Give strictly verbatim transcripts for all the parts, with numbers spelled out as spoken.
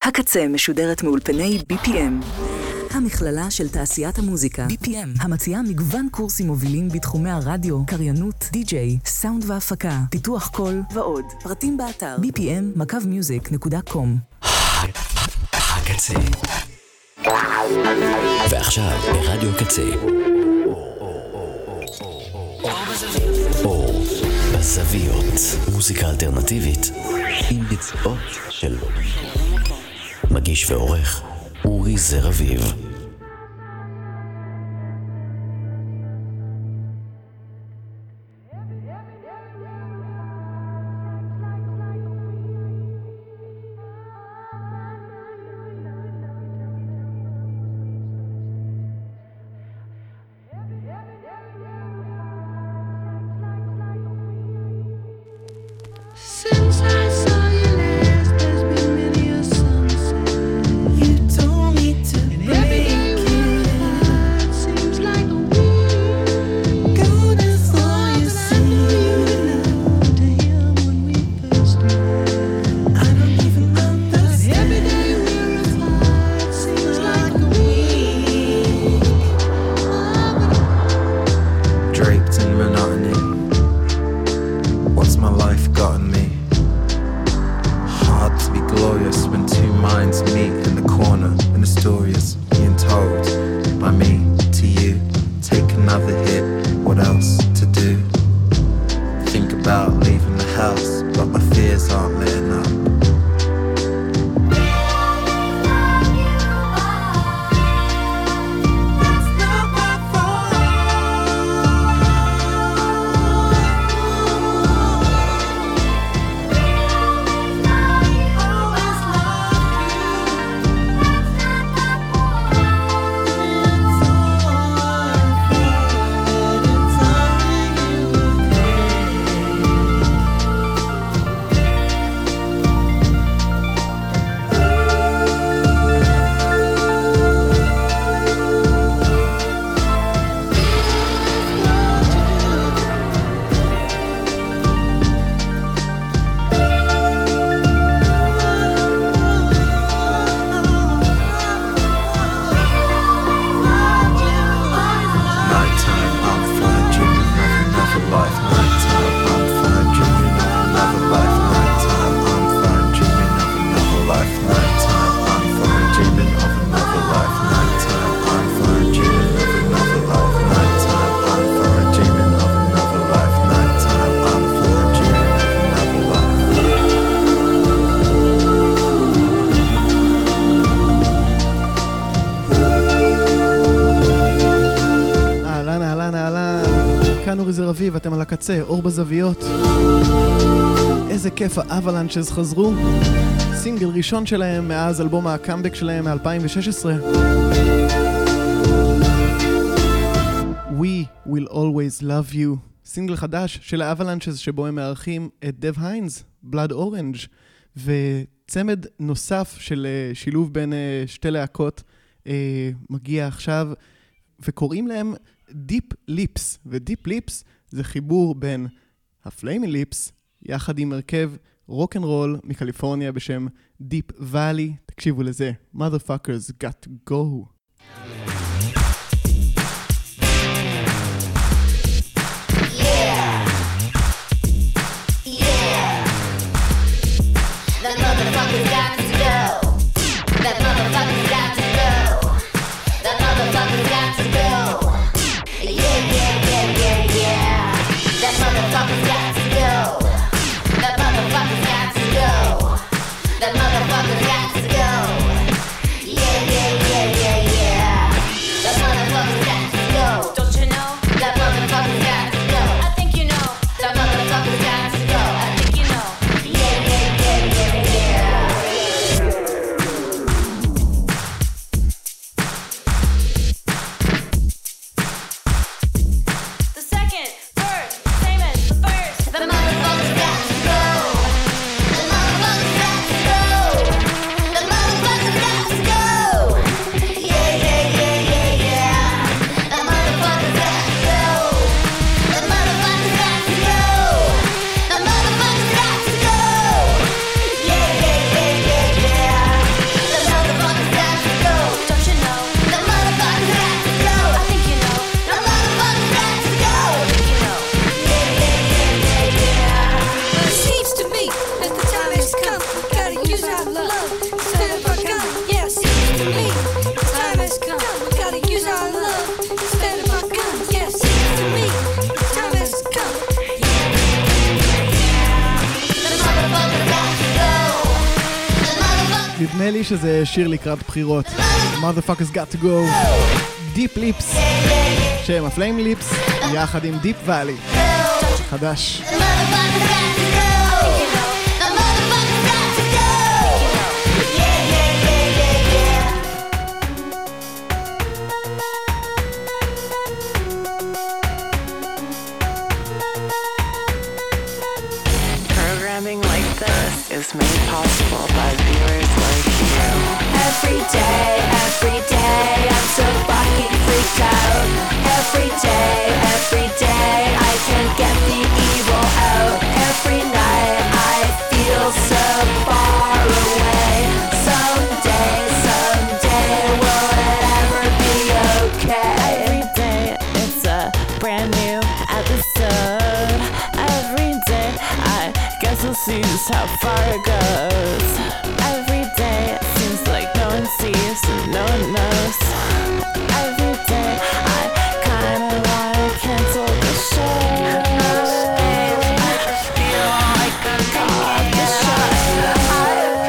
הקצה משודרת מאולפני בי פי אם. המכללה של תעשיית המוזיקה, בי פי אם, המציעה מגוון קורסים מובילים בתחומי הרדיו, קריינות, די-ג'יי, סאונד והפקה, פיתוח קול ועוד. פרטים באתר בי פי אם מקו מיוזיק נקודה קום. הקצה. ועכשיו ברדיו קצה. אור בזוויות, מוזיקה אלטרנטיבית עם ביצועות של מגיש ועורך אורי זר אביב. ואתם על הקצה, אור בזוויות. איזה כיף האבלנצ'ז חזרו. סינגל ראשון שלהם מאז אלבום הקאמבק שלהם מ-אלפיים ושש עשרה. We will always love you. סינגל חדש של האבלנצ'ז שבו הם מארחים את דב היינס, Blood Orange, וצמד נוסף של שילוב בין שתי להקות מגיע עכשיו, וקוראים להם Deep Lips, ו-Deep Lips זה חיבור בין הפליימי ליפס יחד עם הרכב רוק אנד רול מקליפורניה בשם Deep Valley. תקשיבו לזה, Motherfuckers Got to Go. The motherfuckers got to go. The motherfuckers got to go. נדמה לי שזה שיר לקראת בחירות. Motherfuckers got to go. Deep Lips, שהם הפליים ליפס, יחד עם Deep Valley. חדש. Is made possible by viewers like you. Every day, every day, I'm so fucking freaked out. Every day, every day, I can't get the evil out. Every night, I feel so far away. Someday, someday, will it ever be okay? Every day, it's a brand new episode. Every day, I guess we'll see just how far it goes. Every day it seems like no one sees and no one knows. Every day I kinda wanna cancel the show. I just feel like I'm caught the show. I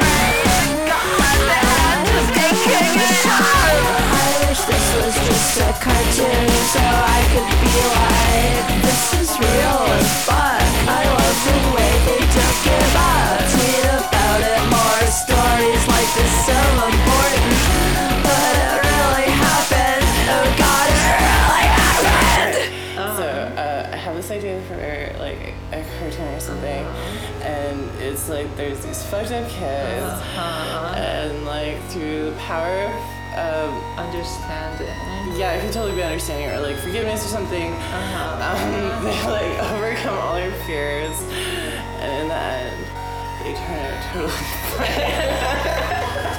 was taking a shot. I wish this was just a cartoon so I could be like, this is real and fun. I love the way they don't give up. Tweet about it, more stories like this, so important. But it really happened. Oh God, it really happened. Uh-huh. So uh, I have this idea for like a cartoon or something, and it's like there's these fucked up kids, uh-huh. and like through the power of um, understanding. Yeah, it can totally be understanding or like forgiveness or something. Uh-huh. Um, they like overcome all their fears, and in the end, they turn out totally fine.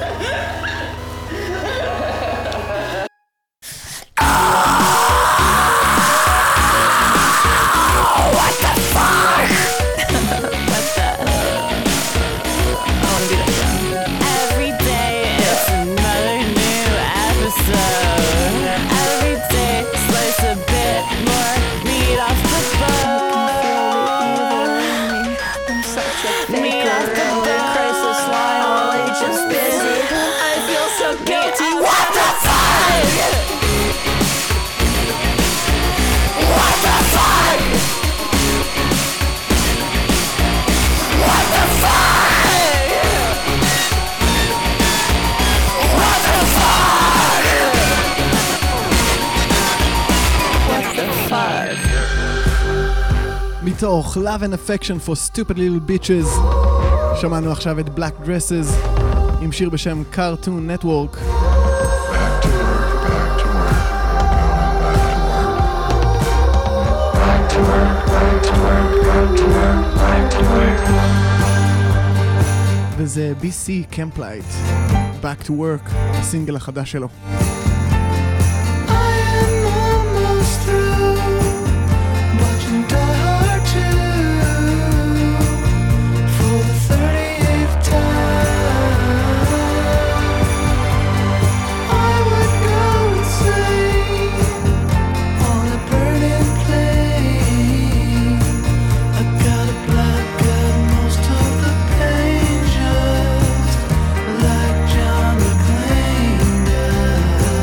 מתוך Love and Affection for Stupid Little Bitches שמענו עכשיו את Black Dresses עם שיר בשם Cartoon Network. וזה בי סי Camplight Back to Work, הסינגל החדש שלו. Like John McClane does.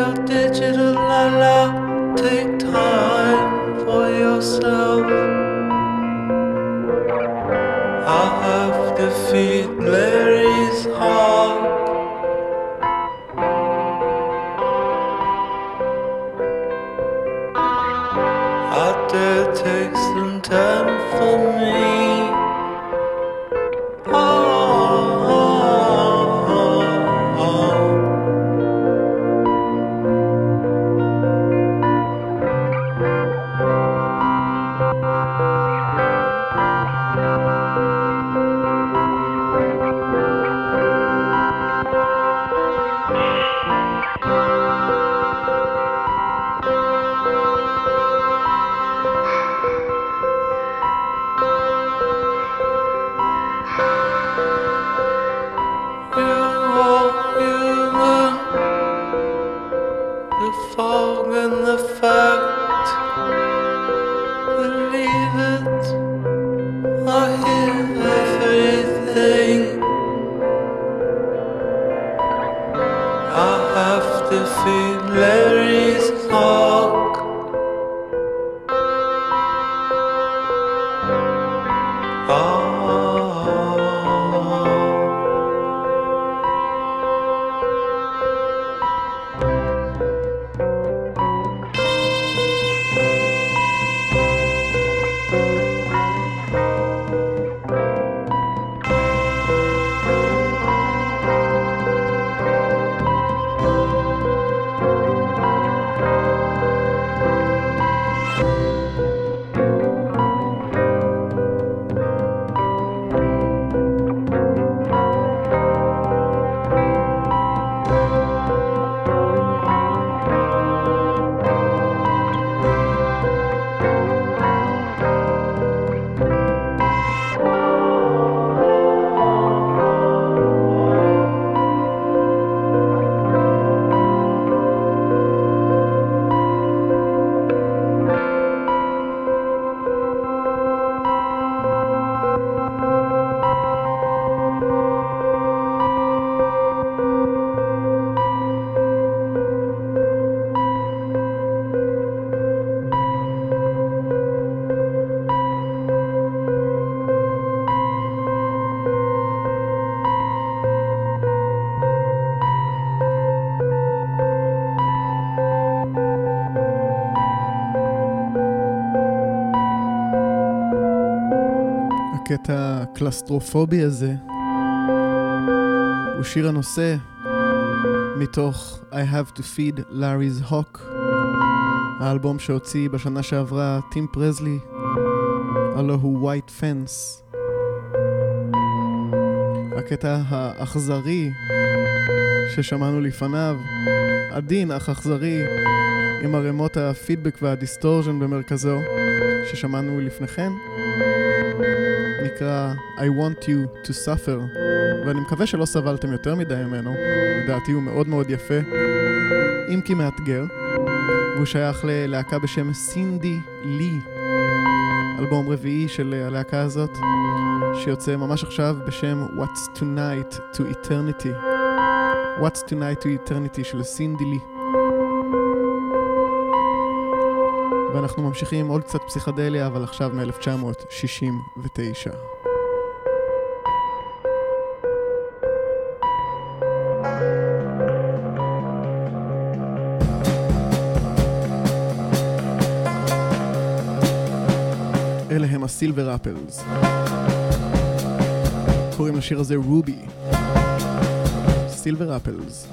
your digital la-la. Take time for yourself. I have to feed Mary's heart. I dare take some time for me. Oh, oh, oh, oh. Fog and the fact, believe it, I hear everything. I have to feed Larry's talk. Oh. הקטע הקלסטרופובי הזה הוא שיר הנושא מתוך I Have to Feed Larry's Hawk, האלבום שהוציא בשנה שעברה טים פרזלי, הלו הוא White Fence. הקטע האכזרי ששמענו לפניו, עדין אך אכזרי, עם הרמות הפידבק והדיסטורשן במרכזו ששמענו לפניכן, נקרא I Want You to Suffer, ואני מקווה שלא סבלתם יותר מדי ממנו. לדעתי הוא מאוד מאוד יפה, אם כי מאתגר, והוא שייך ללהקה בשם סינדי לי, אלבום רביעי של הלהקה הזאת שיוצא ממש עכשיו בשם What's Tonight to Eternity. What's Tonight to Eternity של סינדי לי. ואנחנו ממשיכים עם עוד קצת פסיכדליה, אבל עכשיו מ-אלף תשע מאות שישים ותשע. אלה הם הסילבר אפלס. קוראים לשיר הזה רובי. סילבר אפלס.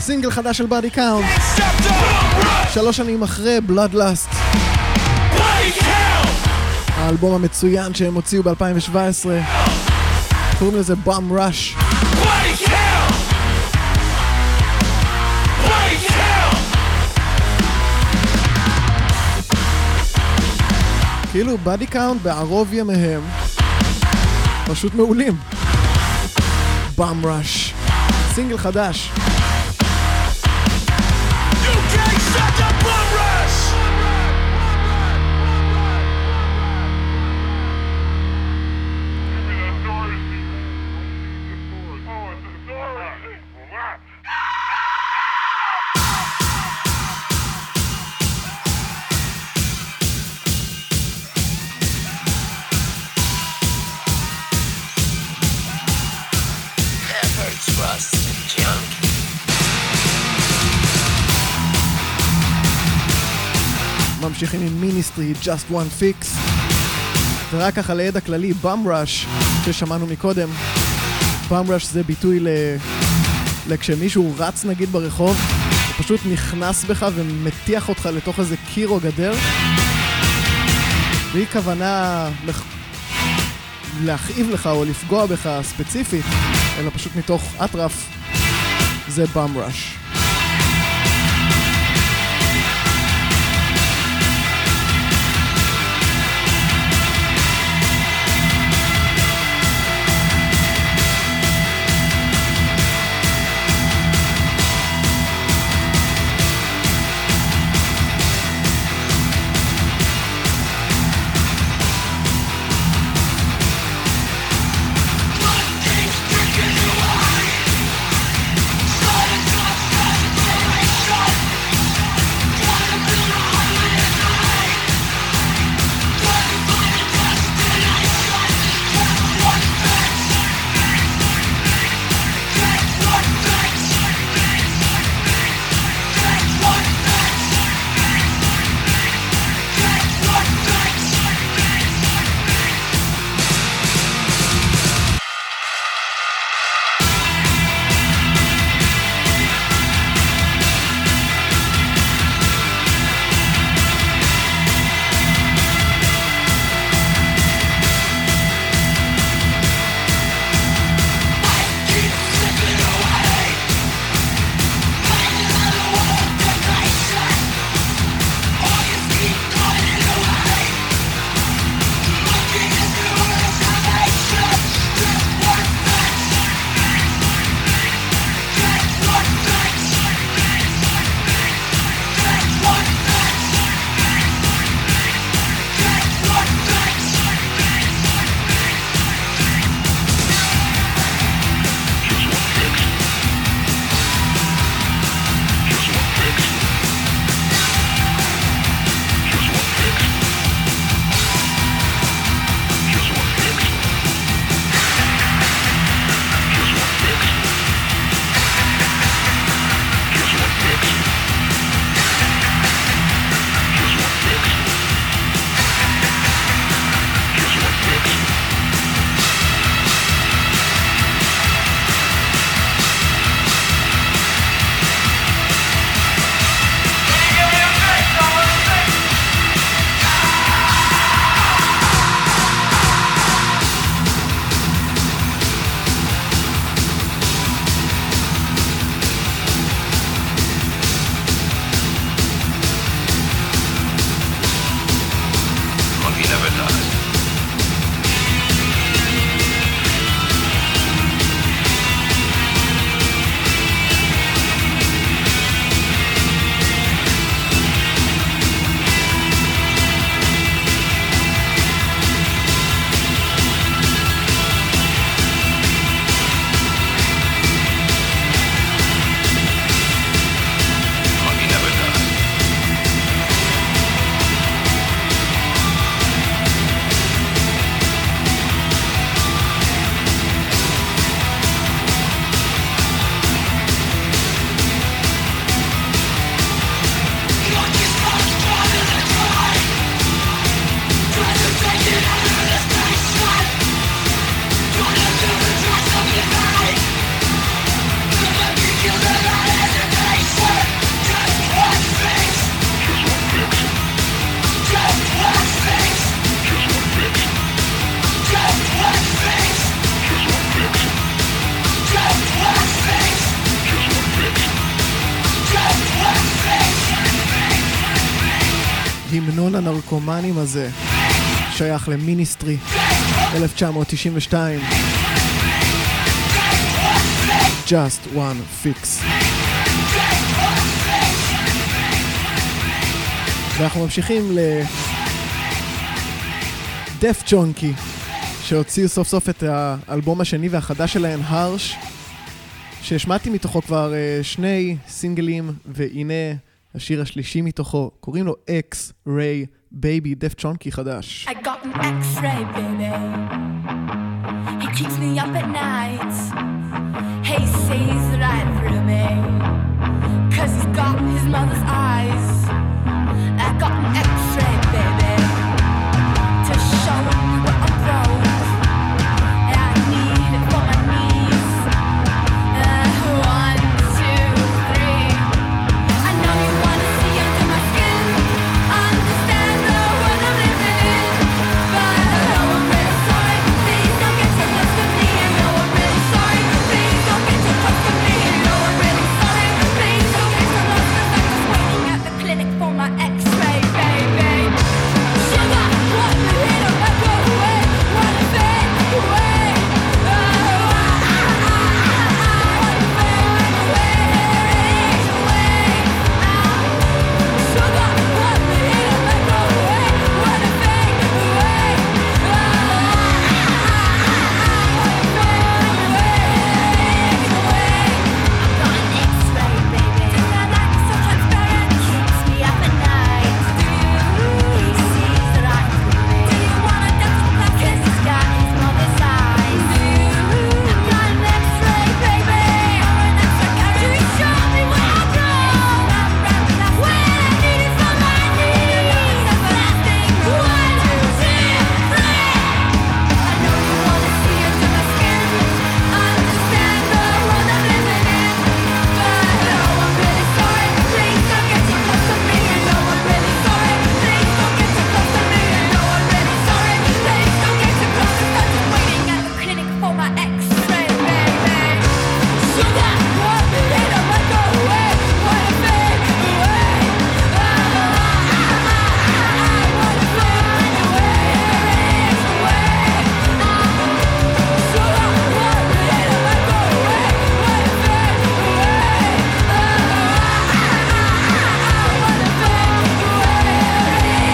סינגל חדש של בדי קאונט, שלוש שנים אחרי Bloodlust, האלבום המצוין שהם הוציאו ב-אלפיים שבע עשרה, קוראים לזה Bomb Rush. כאילו בדי קאונט בערוב ימיהם פשוט מעולים. Bomb Rush, סינגל חדש. ממשיכים עם מיניסטרי, Just One Fix, ורק ככה ליד הכללי, Bomb Rush ששמענו מקודם. Bomb Rush זה ביטוי ל... לכשמישהו רץ נגיד ברחוב, הוא פשוט נכנס בך ומתיח אותך לתוך איזה קיר או גדר, והיא כוונה לח... להכאיב לך או לפגוע בך ספציפית, אלא פשוט מתוך אטרף. זה Bomb Rush. Keeps taking you away. Silence המנון הנרקומנים הזה שייך למיניסטרי אלף תשע מאות תשעים ושתיים. Just one fix. ואנחנו ממשיכים ל דף צ'ונקי, שהוציאו סוף סוף את האלבום השני והחדש שלהם, הרש, שהשמעתי מתוכו כבר שני סינגלים, והנה השיר השלישי מתוכו, קוראים לו X-Ray Baby, דף צ'ונקי חדש. I got an X-ray baby, he keeps me up at night, he sees right through me, cause he's got his mother's eyes. I got an X-ray baby, to show him what I'm broke, and I need it for my knees. uh, One, two, three. I know you wanna see under my skin, understand the world I'm living in, but oh, I'm really sorry, please don't get too close to me. I know I'm really sorry, please don't get too close to me. I know I'm really sorry, please don't get too close, cause I'm just waiting at the clinic for my X-ray baby. Sugar, what the hell, I go away, wanna fade away. Oh, I, I, I, I wanna fade away, away. Sugar, what the hell, I go away, wanna fade away. Oh, I, I, I, I wanna fade away, away. I've got an X-ray baby, and I like it so transparent, keeps me up at night. He sees that I through me. Do you wanna dance with black? 'Cause he's got his mother's eyes. I've got an X-ray baby, or an X-ray carrot. Do you show me what I'm wrong? When I need it for my knees, everlasting. One, two, three. I know you wanna see under my skin, understand the world I'm living in, but oh, I'm really sorry, please don't get too close to me. I know I'm really sorry, please don't get too close to me. I know I'm really sorry, please don't get too close, 'cause I'm just waiting at the clinic for my X-ray baby. Sugar, what the hell, I might go away, wanna fade away. Oh, I, I, I wanna fade away, away. Sugar, what the hell, I might go away, wanna fade away. Oh, I, I, I wanna fade away,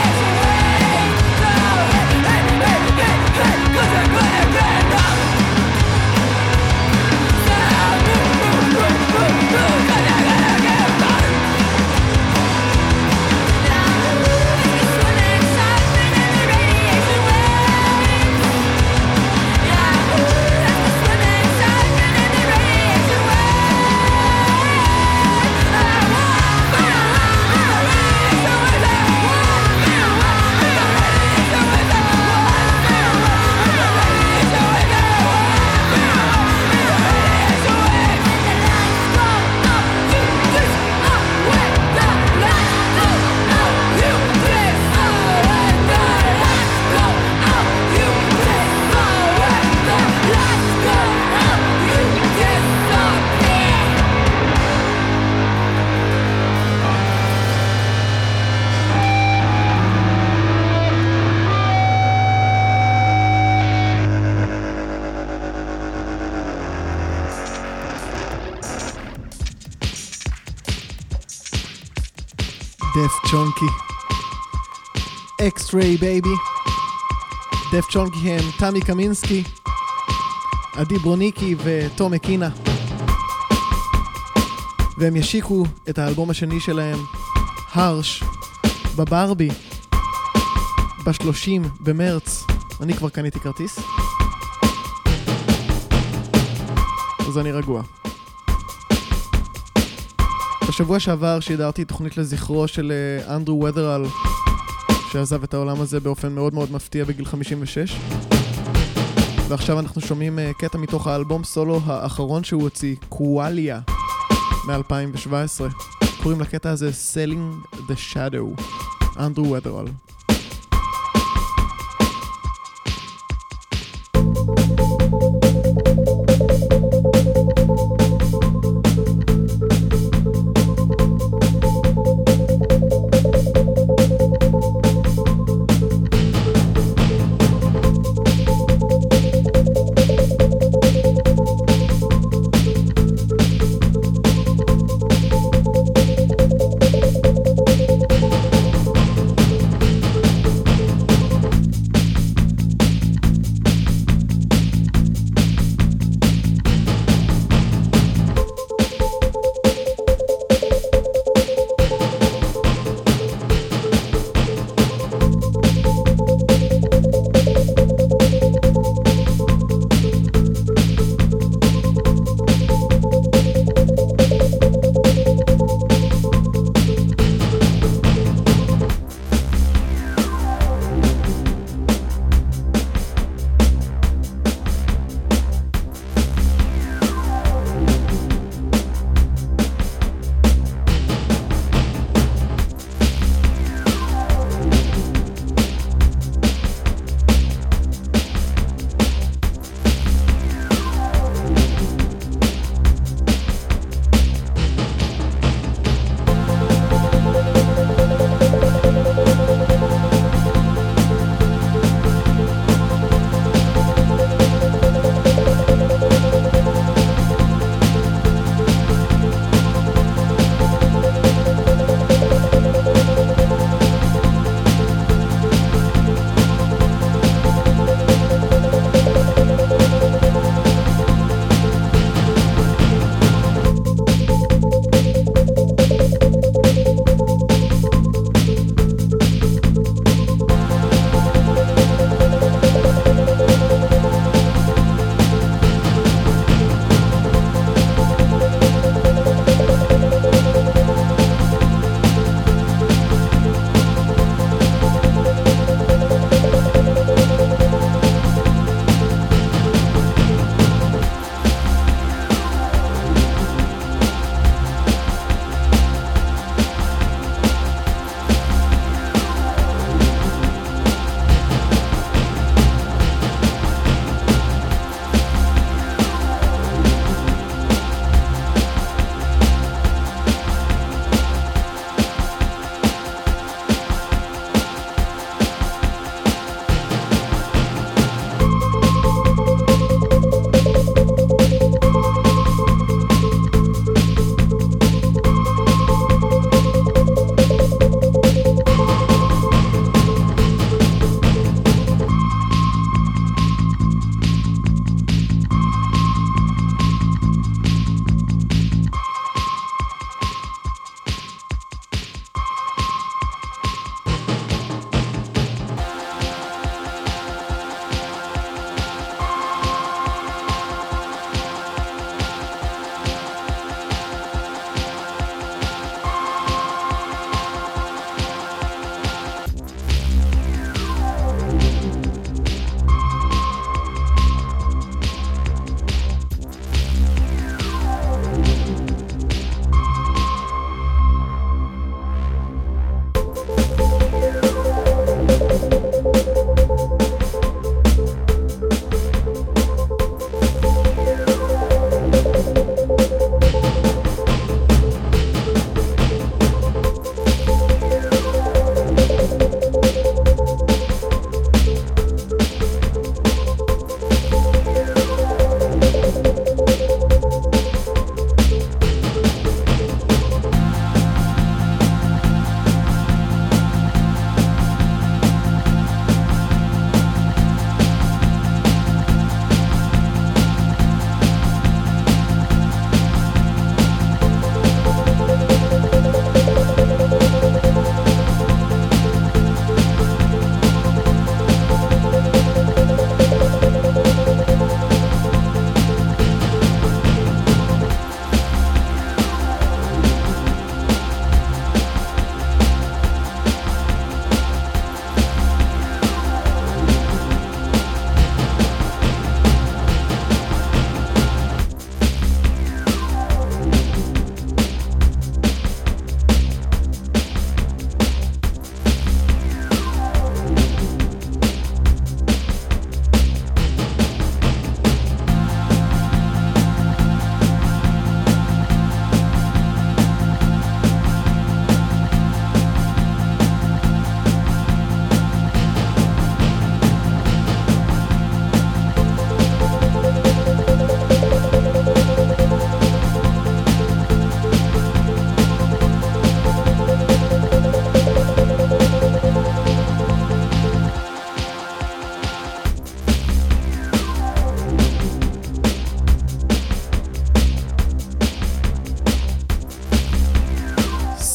דף צ'ונקי. X-Ray Baby. דף צ'ונקי הם תמי קמינסקי, עדי ברוניקי ותום אקינה. והם ישיקו את האלבום השני שלהם, הרש, בברבי, ב-שלושים במרץ. אני כבר קניתי כרטיס, אז אני רגוע. בשבוע שעבר שידרתי תוכנית לזכרו של אנדרו ות'רל, שעזב את העולם הזה באופן מאוד מאוד מפתיע בגיל חמישים ושש. ועכשיו אנחנו שומעים קטע מתוך האלבום סולו האחרון שהוא הוציא, קואליה, מ-אלפיים שבע עשרה. קוראים לקטע הזה Selling the Shadow, אנדרו ות'רל.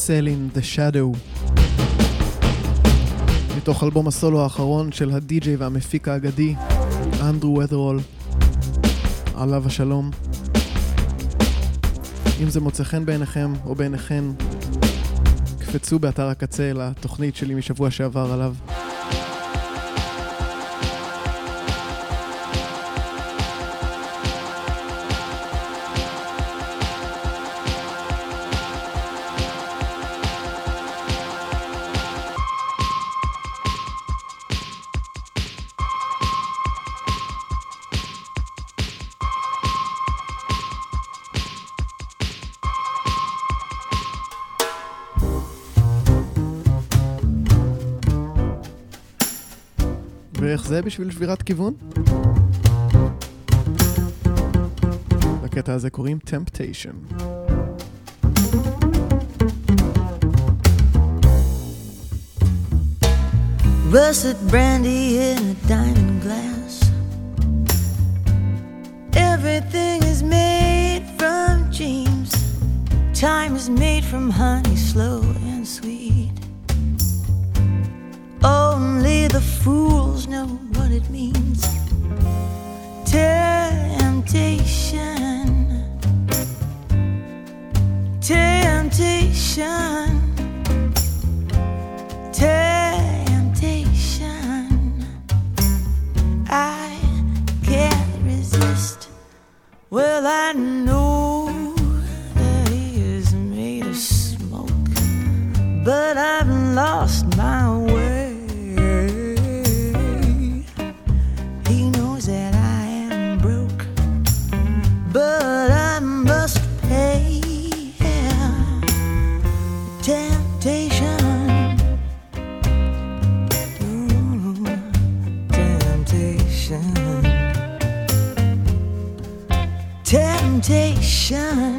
Selling the Shadow. מתוך אלבום הסולו האחרון של הדי-ג'יי והמפיק האגדי, אנדרו ות'רול, עליו השלום. אם זה מוצא חן בעיניכם או בעיניכן, קפצו באתר הקצה לתוכנית שלי משבוע שעבר עליו. ואיך זה בשביל שבירת כיוון? לקטע הזה קוראים Temptation. Russet brandy in a diamond glass. Everything is made from dreams. Time is made from honey, slow and sweet. Only the fools know what it means. Temptation, temptation, temptation. I can't resist. Well, I know that he is made of smoke, but I've lost my way. But I must pay. Temptation, ooh, temptation, temptation.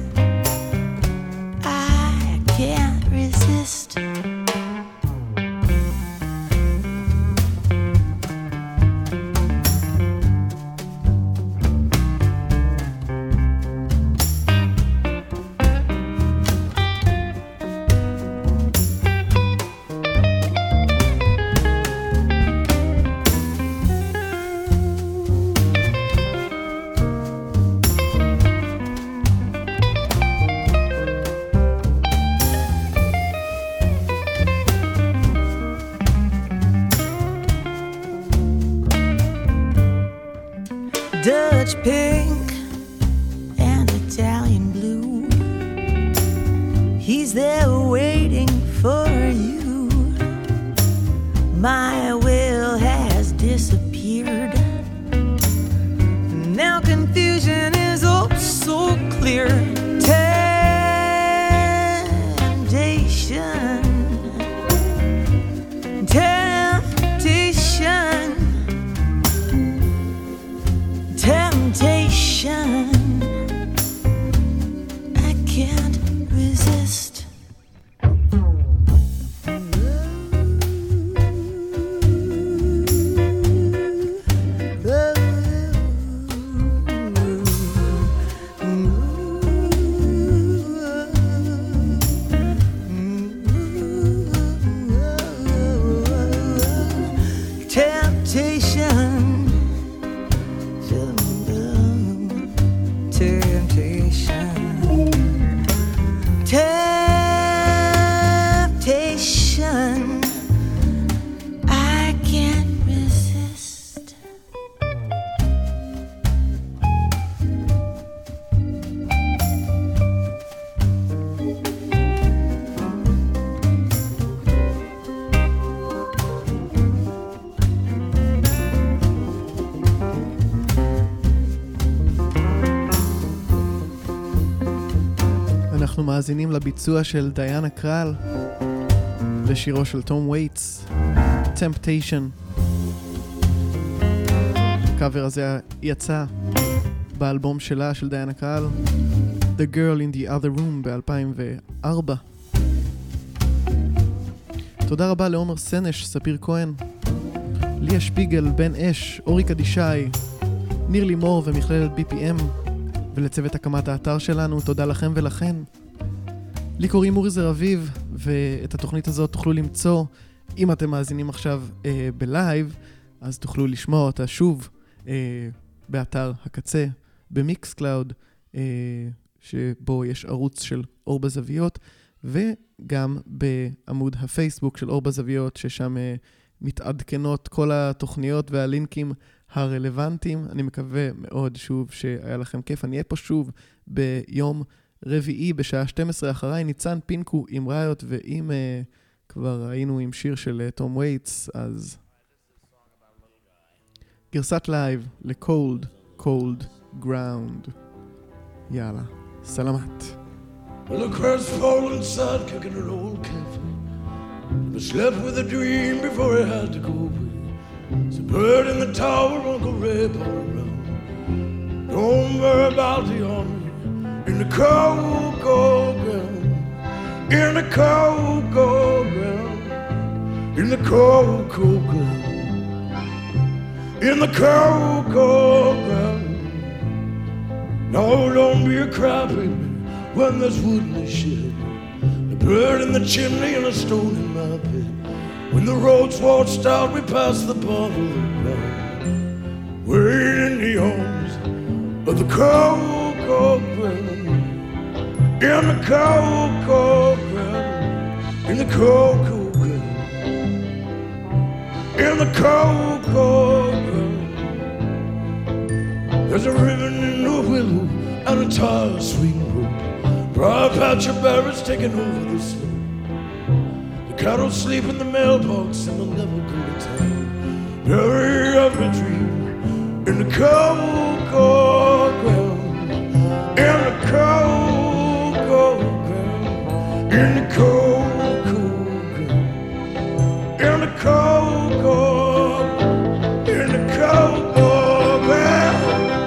I can't resist. Dutch pink and Italian blue. He's there waiting for you. My will has disappeared. Now confusion is oh so clear. Temptation, temptation, temptation. I can't resist. אנחנו מאזינים לביצוע של דיאנה קרל לשירו של תום וייטס, Temptation. הקאבר הזה יצא באלבום שלה של דיאנה קרל, The Girl in the Other Room ב-אלפיים וארבע. תודה רבה לעומר סנש, ספיר כהן, ליה שפיגל, בן אש, אורי קדישי, ניר לימור ומכללת בי פי אם, ולצוות הקמת האתר שלנו. תודה לכם ולכן. לי קוראים אורי זר אביב, ואת התוכנית הזאת תוכלו למצוא, אם אתם מאזינים עכשיו אה, בלייב, אז תוכלו לשמוע אותה שוב אה, באתר הקצה, במיקס קלאוד, אה, שבו יש ערוץ של אור בזוויות, וגם בעמוד הפייסבוק של אור בזוויות, ששם אה, מתעדכנות כל התוכניות והלינקים הרלוונטיים. אני מקווה מאוד שוב שהיה לכם כיף. אני אהיה פה שוב ביום רביעי בשעה שתים עשרה אחריי. ניצן פינקו עם ראיות, ואם uh, כבר היינו עם שיר של תום uh, וייטס, אז גרסת לייב ל-Cold, Cold Ground. יאללה, סלמת. Well, a crestfallen sad kicking an old cafe. But slept with a dream before he had to go away. It's a bird in the tower, Uncle Ray all around. Don't worry about the army. In the cold, cold ground. In the cold, cold ground. In the cold, cold ground. In the cold, cold ground. No, don't be a crybaby when there's wood in the shed. A bird in the chimney and a stone in my bed. When the roads washed out, we passed the bottle of wine. We're in the arms of the cold, cold ground. In the cold, cold ground. In the cold, cold ground. In the cold, cold ground. There's a ribbon in the willow and a tire swing rope. Briar patch of berries taking over the slope. The cattle sleep in the mailbox and they'll never go to town. Bury every dream in the cold, cold ground. In the cold, cold ground. In the cold, cold ground. In the cold, cold. In the cold, cold ground.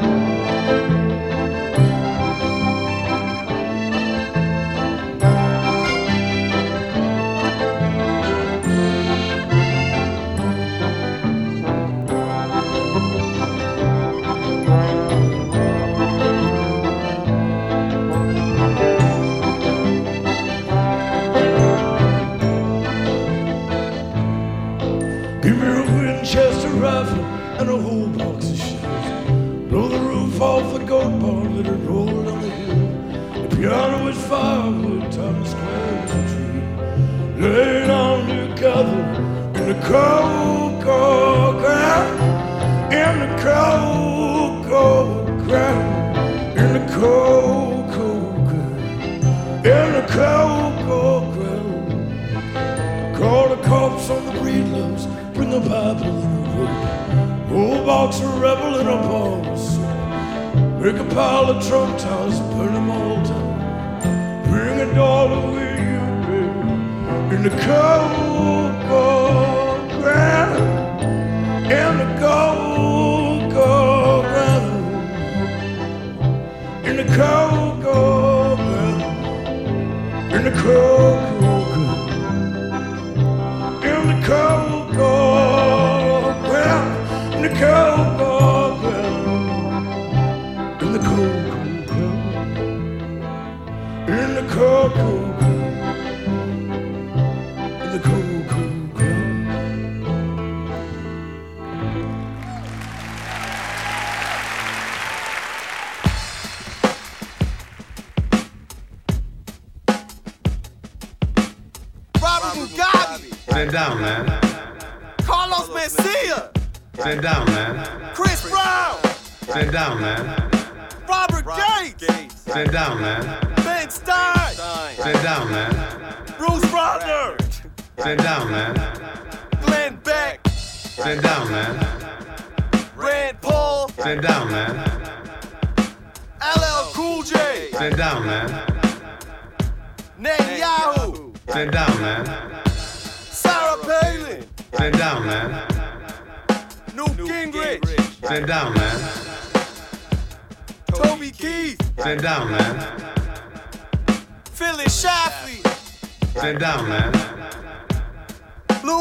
And a whole box of shells. Blow the roof off the goat barn, let it roll down the hill. The piano is firewood, Times Square is a tree. Lay down together in the cold, cold ground. In the cold, cold ground. In the cold, cold ground. In the cold, cold ground. Call the cops on the breedloves, bring the Bible in a rope. Old box of rebel in a pulse. Make a pile of Trump towers, burn them all down. Bring a dollar with you, baby. In the cold, cold ground. In the cold, cold ground. In the cold, cold ground. In the cold, cold ground. In the cold, cold ground. In the cold, cold ground. In the cold, cold ground. In the cold, cold ground. In the cold, cold ground. Robert Mugabe. Sit down, man. Carlos Mencia. Sit down, man. Chris Brown. Sit down, man. Robert Gates. Sit down, man. Ben Stein. Sit down, man. Bruce Rodner. Sit down, man. Glenn Beck. Sit down, man. Rand Paul. Sit down, man. L L Cool J. Sit down, man. Netanyahu. Sit down, man. Sarah Palin. Sit down, man. Newt Gingrich. Sit down, man. Toby Keith. Sit down, man. Phyllis Schlafly. Sit down, man.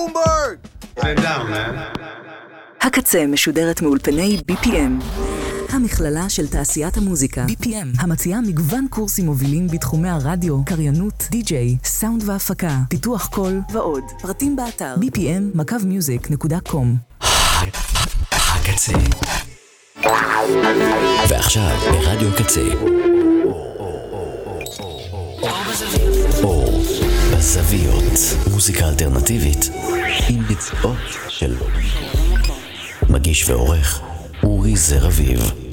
Bloomberg. Sit down, man. הקצה משודרת מאולפני בי פי אם. המכללה של תעשיית המוזיקה, בי פי אם, המציעה מגוון קורסים מובילים בתחומי הרדיו, קריינות, די-ג'יי, סאונד והפקה, פיתוח קול ועוד. פרטים באתר בי פי אם מקו מיוזיק נקודה קום. הקצה. ועכשיו ברדיו קצה. אור בזוויות. מוזיקה אלטרנטיבית עם ביצועות של מגיש ועורך אורי זר אביב.